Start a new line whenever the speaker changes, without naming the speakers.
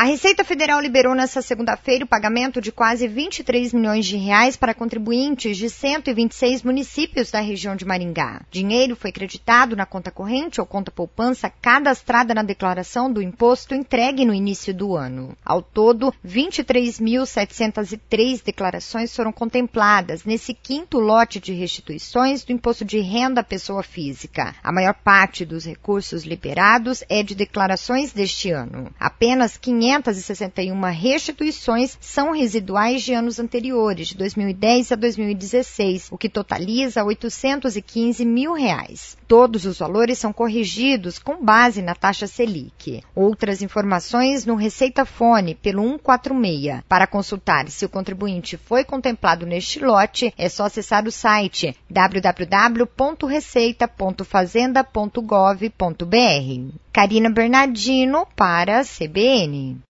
A Receita Federal liberou nesta segunda-feira o pagamento de quase 23 milhões de reais para contribuintes de 126 municípios da região de Maringá. Dinheiro foi creditado na conta corrente ou conta poupança cadastrada na declaração do imposto entregue no início do ano. Ao todo, 23.703 declarações foram contempladas nesse quinto lote de restituições do imposto de renda à pessoa física. A maior parte dos recursos liberados é de declarações deste ano. Apenas 561 restituições são residuais de anos anteriores, de 2010 a 2016, o que totaliza R$ 815 mil. Todos os valores são corrigidos com base na taxa Selic. Outras informações no Receita Fone pelo 146. Para consultar se o contribuinte foi contemplado neste lote, é só acessar o site www.receita.fazenda.gov.br. Karina Bernardino para a CBN.